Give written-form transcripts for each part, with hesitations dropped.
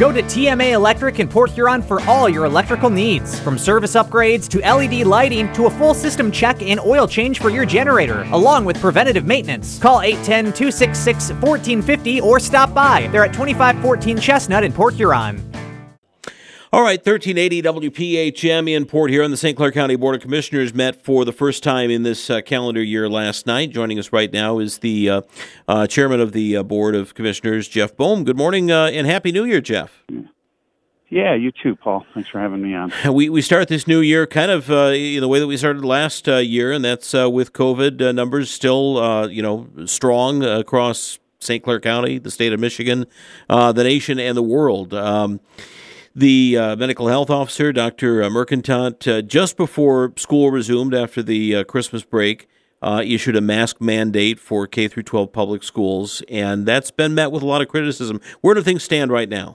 Go to TMA Electric in Port Huron for all your electrical needs. From service upgrades to LED lighting to a full system check and oil change for your generator, along with preventative maintenance. Call 810-266-1450 or stop by. They're at 2514 Chestnut in Port Huron. All right, 1380 WPHM in Port Huron. The St. Clair County Board of Commissioners met for the first time in this calendar year last night. Joining us right now is the chairman of the Board of Commissioners, Jeff Bohm. Good morning and Happy New Year, Jeff. Yeah, you too, Paul. Thanks for having me on. We start this new year kind of the way that we started last year, and that's with COVID numbers still strong across St. Clair County, the state of Michigan, the nation, and the world. The medical health officer, Dr. Mercantant, just before school resumed after the Christmas break, issued a mask mandate for K through 12 public schools, and that's been met with a lot of criticism. Where do things stand right now?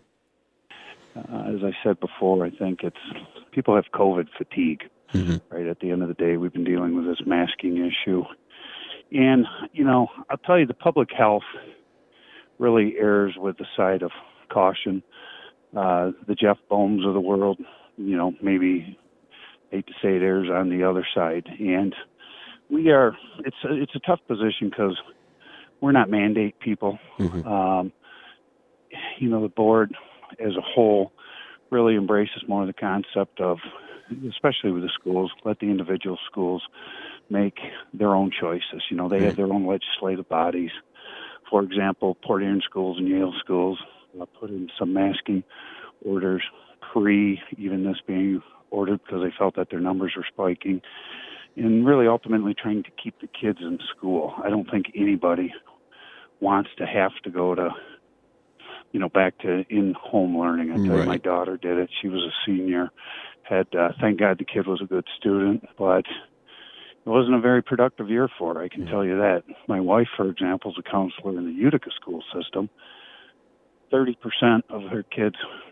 As I said before, I think people have COVID fatigue. Mm-hmm. Right at the end of the day, we've been dealing with this masking issue, and I'll tell you, the public health really errs with the side of caution. The Jeff Bohms of the world, maybe hate to say it, errs on the other side. And it's a tough position because we're not mandate people. Mm-hmm. The board as a whole really embraces more of the concept of, especially with the schools, let the individual schools make their own choices. They have their own legislative bodies. For example, Port Huron schools and Yale schools put in some masking orders even this being ordered because they felt that their numbers were spiking, and really ultimately trying to keep the kids in school. I don't think anybody wants to have to go to, back to in-home learning. I tell you, my daughter did it. She was a senior. Thank God the kid was a good student, but it wasn't a very productive year for her, I can tell you that. My wife, for example, is a counselor in the Utica school system. 30% of her kids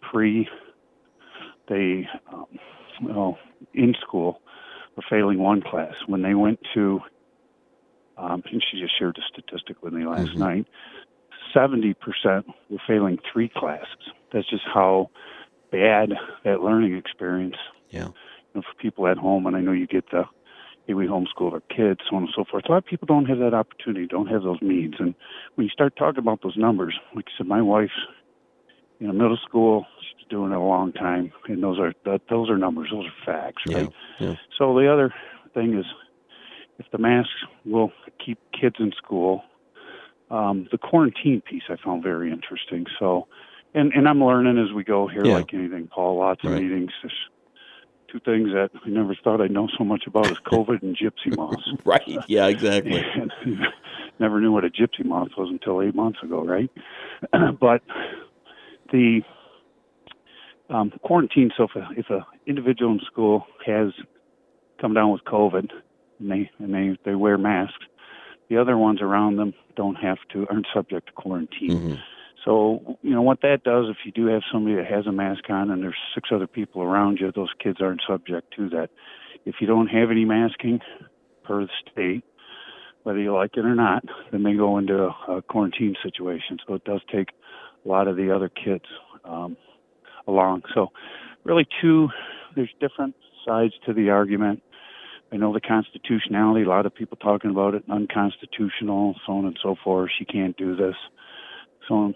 in school were failing one class. When they went to, and she just shared a statistic with me last night, 70% were failing 3 classes. That's just how bad that learning experience, for people at home. And I know you get we homeschool our kids, so on and so forth. A lot of people don't have that opportunity, don't have those means. And when you start talking about those numbers, like I said, my wife's middle school, she's doing it a long time, and those are numbers, those are facts, right? Yeah. So the other thing is, if the masks will keep kids in school, the quarantine piece I found very interesting. So, and I'm learning as we go here, like anything, Paul. Lots of meetings. There's 2 things that I never thought I'd know so much about is COVID and gypsy moths. Right. Yeah. Exactly. Never knew what a gypsy moth was until 8 months ago, right? But the quarantine. So if a individual in school has come down with COVID and they wear masks, the other ones around them aren't subject to quarantine. Mm-hmm. So, what that does, if you do have somebody that has a mask on and there's 6 other people around you, those kids aren't subject to that. If you don't have any masking per the state, whether you like it or not, then they go into a quarantine situation. So it does take a lot of the other kids along. So really there's different sides to the argument. I know the constitutionality, a lot of people talking about it, unconstitutional, so on and so forth. She can't do this. So,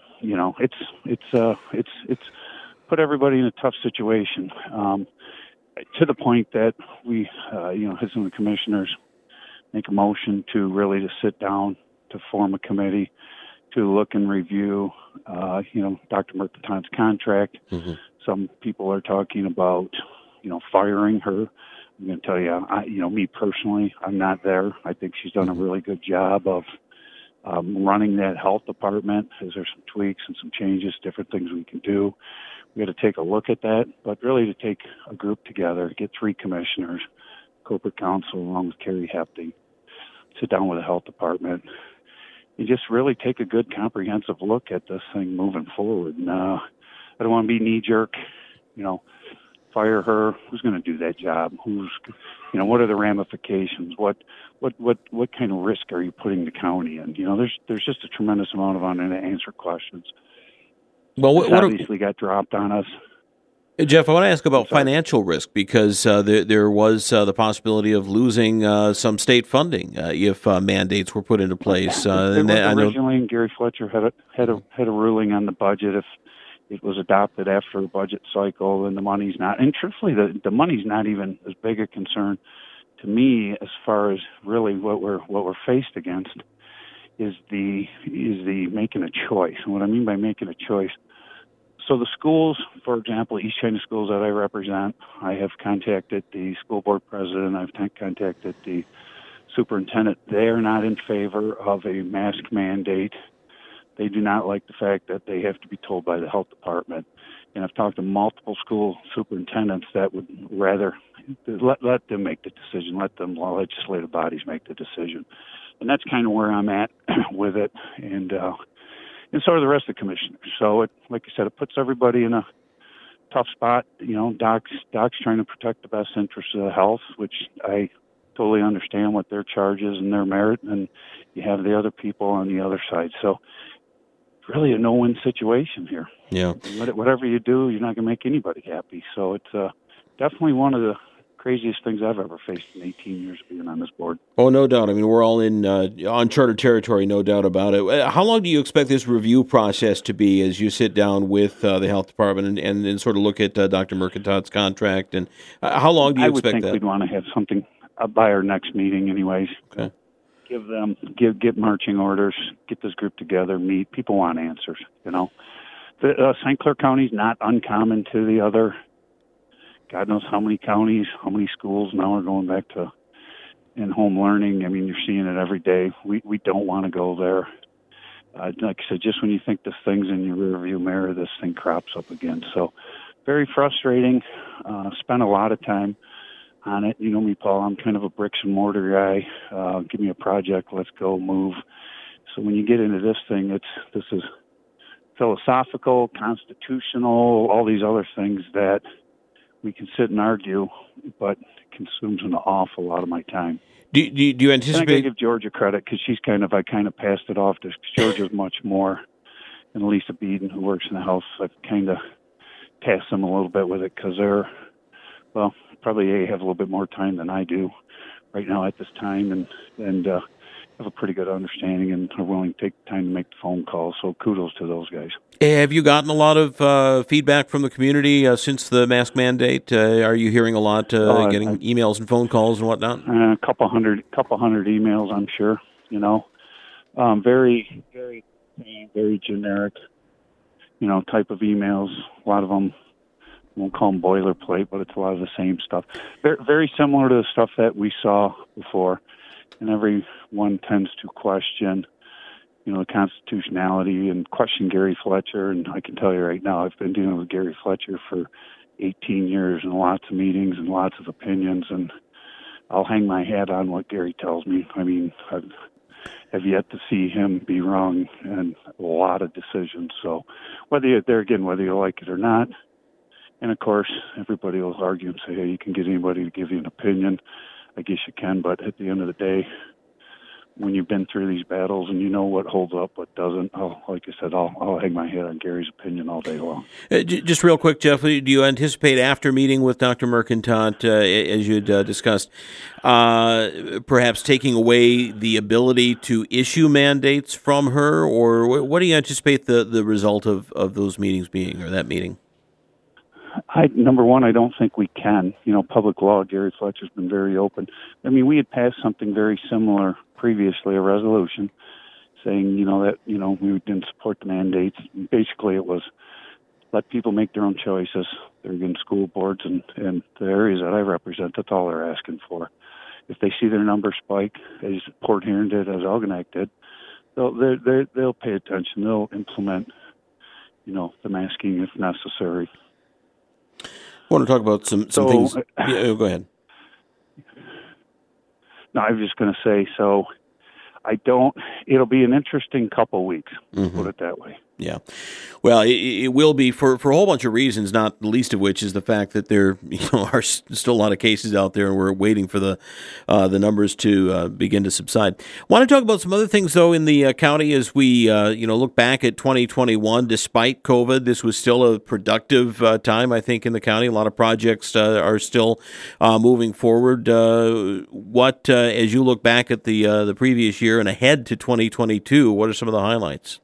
it's put everybody in a tough situation, to the point that we, as the commissioners make a motion to sit down, to form a committee to look and review, Dr. Mercantant's contract. Mm-hmm. Some people are talking about, firing her. I'm going to tell you, me personally, I'm not there. I think she's done a really good job of running that health department. There's some tweaks and some changes, different things we can do. We got to take a look at that, but really to take a group together, get 3 commissioners, corporate counsel, along with Carrie Hefty, sit down with the health department, and just really take a good comprehensive look at this thing moving forward. And I don't want to be knee-jerk, fire her. Who's going to do that job? What are the ramifications? What kind of risk are you putting the county in? There's just a tremendous amount of unanswered questions. Well, this obviously got dropped on us. Jeff, I want to ask about financial risk because there was the possibility of losing some state funding if mandates were put into place. Originally, and Gary Fletcher had a ruling on the budget. If it was adopted after a budget cycle, and the money's not. And truthfully, the money's not even as big a concern to me as far as really what we're faced against is the making a choice. And what I mean by making a choice. So the schools, for example, East China schools that I represent, I have contacted the school board president. I've contacted the superintendent. They are not in favor of a mask mandate. They do not like the fact that they have to be told by the health department. And I've talked to multiple school superintendents that would rather let them make the decision, let them legislative bodies make the decision. And that's kind of where I'm at with it. And so are the rest of the commissioners. So, like I said, it puts everybody in a tough spot. You know, docs trying to protect the best interests of the health, which I totally understand what their charge is and their merit. And you have the other people on the other side. So, it's really a no-win situation here. Yeah. Whatever you do, you're not going to make anybody happy. So, it's definitely one of the craziest things I've ever faced in 18 years of being on this board. Oh, no doubt. I mean, we're all in uncharted territory, no doubt about it. How long do you expect this review process to be as you sit down with the health department and sort of look at Dr. Mercantat's contract? And how long do you expect that? I would think we'd want to have something by our next meeting anyways. Okay. Get marching orders, get this group together, meet. People want answers, you know. St. Clair County is not uncommon to the other God knows how many counties, how many schools now are going back to in-home learning. I mean, you're seeing it every day. We don't want to go there. Like I said, just when you think this thing's in your rearview mirror, this thing crops up again. So very frustrating. Spent a lot of time on it. You know me, Paul, I'm kind of a bricks and mortar guy. Give me a project, let's go move. So when you get into this thing, this is philosophical, constitutional, all these other things that we can sit and argue, but it consumes an awful lot of my time. Do you anticipate? And I got to give Georgia credit because I kind of passed it off to Georgia's much more. And Lisa Beeden, who works in the house, I've kind of tasked them a little bit with it because probably have a little bit more time than I do right now at this time, and have a pretty good understanding and are willing to take time to make the phone calls. So kudos to those guys. Have you gotten a lot of feedback from the community since the mask mandate? Are you hearing a lot, getting emails and phone calls and whatnot? A couple hundred emails, I'm sure. You know, very, very, very generic, type of emails. A lot of them, I won't call them boilerplate, but it's a lot of the same stuff. Very, very similar to the stuff that we saw before, and everyone tends to question the constitutionality and question Gary Fletcher. And I can tell you right now, I've been dealing with Gary Fletcher for 18 years and lots of meetings and lots of opinions, and I'll hang my hat on what Gary tells me. I mean, I've yet to see him be wrong in a lot of decisions. So whether you like it or not, and of course, everybody will argue and say, hey, you can get anybody to give you an opinion. I guess you can, but at the end of the day, when you've been through these battles and you know what holds up, what doesn't, like I said, I'll hang my head on Gary's opinion all day long. Just real quick, Jeff, do you anticipate after meeting with Dr. Mercantat, as you had discussed, perhaps taking away the ability to issue mandates from her, or what do you anticipate the result of those meetings being, or that meeting? Number one, I don't think we can. Public law, Gary Fletcher's been very open. I mean, we had passed something very similar previously, a resolution saying, that, we didn't support the mandates. Basically, it was let people make their own choices. They're in school boards and the areas that I represent, that's all they're asking for. If they see their numbers spike, as Port Huron did, as Algonac did, they'll pay attention. They'll implement, the masking if necessary. I want to talk about some things. Yeah, go ahead. No, I was just going to say, it'll be an interesting couple weeks, put it that way. Yeah. Well, it will be for a whole bunch of reasons, not the least of which is the fact that there are still a lot of cases out there, and we're waiting for the numbers to begin to subside. I want to talk about some other things, though, in the county as we look back at 2021. Despite COVID, this was still a productive time, I think, in the county. A lot of projects are still moving forward. As you look back at the previous year and ahead to 2022, what are some of the highlights?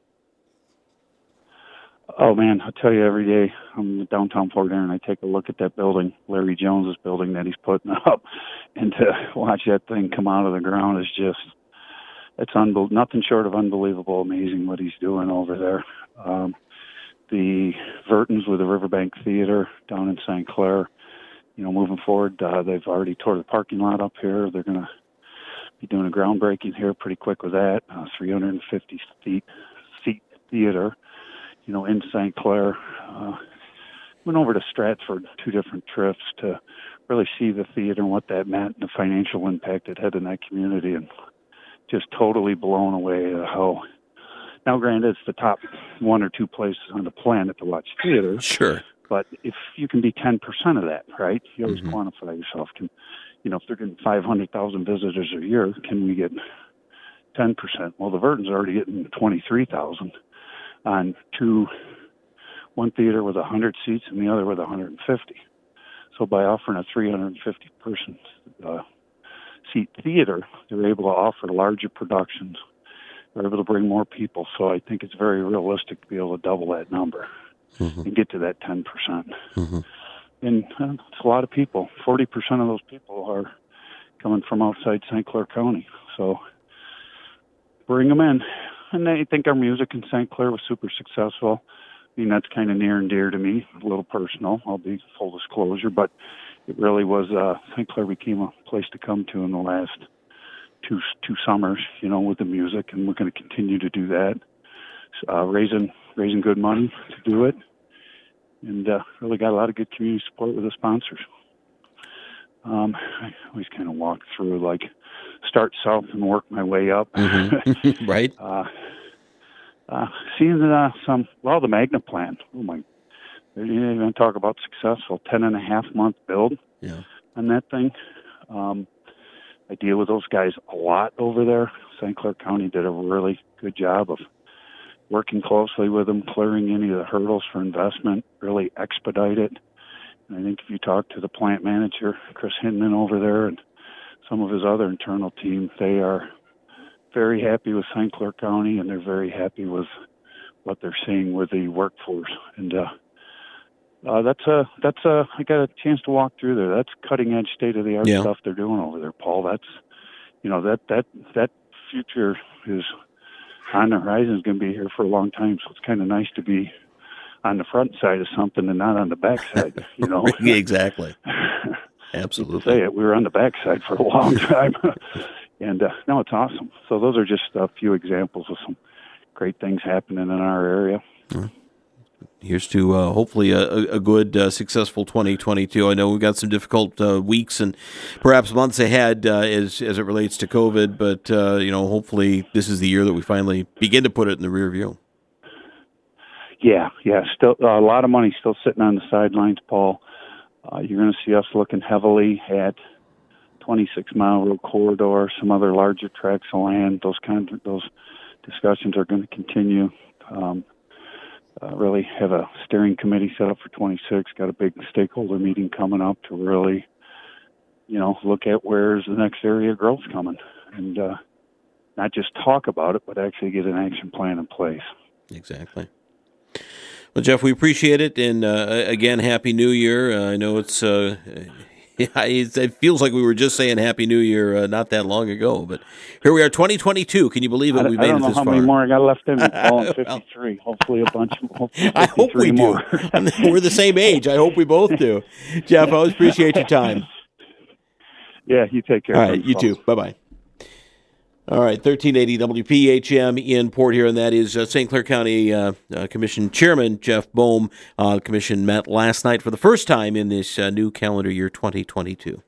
Oh, man, I tell you, every day I'm in downtown Fort Erin, I take a look at that building, Larry Jones's building that he's putting up, and to watch that thing come out of the ground is just, it's nothing short of unbelievable, amazing what he's doing over there. The Vertons with the Riverbank Theater down in St. Clair, moving forward, they've already tore the parking lot up here. They're going to be doing a groundbreaking here pretty quick with that, 350 seat theater. In St. Clair. Went over to Stratford 2 different trips to really see the theater and what that meant and the financial impact it had in that community, and just totally blown away at how, now granted it's the top 1 or 2 places on the planet to watch theater. Sure. But if you can be 10% of that, right? You always quantify yourself. If they're getting 500,000 visitors a year, can we get 10%? Well, the Vertons are already getting 23,000. On one theater with 100 seats and the other with 150. So by offering a 350 person seat theater, they're able to offer larger productions. They're able to bring more people. So I think it's very realistic to be able to double that number and get to that 10%. And it's a lot of people. 40% of those people are coming from outside St. Clair County. So bring them in. And I think our music in St. Clair was super successful. I mean, that's kind of near and dear to me, a little personal, I'll be full disclosure, but it really was, St. Clair became a place to come to in the last two summers, with the music, and we're going to continue to do that, raising good money to do it, and really got a lot of good community support with the sponsors. I always kind of walk through, start south and work my way up. Right. Seeing the Magna Plan. Oh my! You didn't even talk about successful 10.5-month build on that thing. I deal with those guys a lot over there. St. Clair County did a really good job of working closely with them, clearing any of the hurdles for investment, really expedite it. And I think if you talk to the plant manager, Chris Hinman over there, and some of his other internal team, they are very happy with St. Clair County, and they're very happy with what they're seeing with the workforce. And I got a chance to walk through there. That's cutting edge, state of the art stuff they're doing over there, Paul. That's that future is on the horizon, is going to be here for a long time. So it's kind of nice to be on the front side of something and not on the back side. Exactly. Absolutely. Say it. We were on the back side for a long time. And no, it's awesome. So those are just a few examples of some great things happening in our area. Here's to hopefully a good, successful 2022. I know we've got some difficult weeks and perhaps months ahead as it relates to COVID, but hopefully this is the year that we finally begin to put it in the rear view. Yeah. Still a lot of money still sitting on the sidelines, Paul. You're going to see us looking heavily at 26-mile road corridor, some other larger tracts of land. Those discussions are going to continue. Really have a steering committee set up for 26. Got a big stakeholder meeting coming up to really, look at where's the next area of growth coming, and not just talk about it, but actually get an action plan in place. Exactly. Well, Jeff, we appreciate it, and again, Happy New Year. I know it's it feels like we were just saying Happy New Year not that long ago, but here we are, 2022. Can you believe it? We made it this far. I don't know how many more I got left in me, Paul. I'm 53. Hopefully a bunch. I hope we more. do. We're the same age. I hope we both do. Jeff, I always appreciate your time. Yeah, you take care. All right, you too. Bye-bye. All right, 1380 WPHM in Port Huron, and that is St. Clair County Commission Chairman Jeff Boehm. The commission met last night for the first time in this new calendar year 2022.